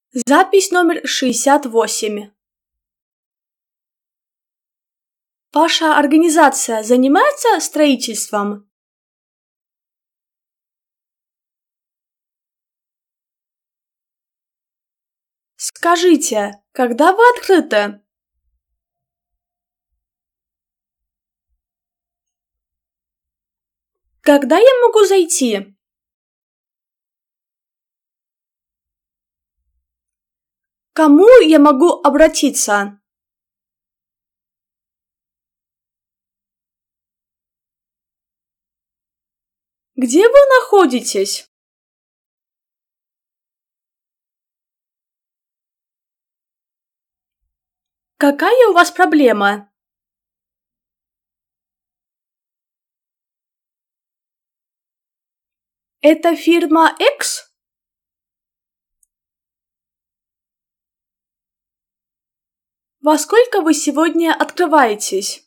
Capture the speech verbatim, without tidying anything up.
Запись номер шестьдесят восемь. Ваша организация занимается строительством? Скажите, когда вы открыты? Когда я могу зайти? К кому я могу обратиться? Где вы находитесь? Какая у вас проблема? Это фирма X? Во сколько вы сегодня открываетесь?